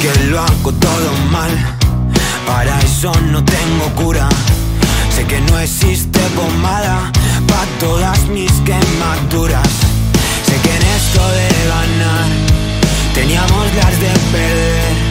que lo hago todo mal. Para eso no tengo cura. Sé que no existe pomada pa' todas mis quemaduras. Sé que en esto de ganar teníamos las de perder.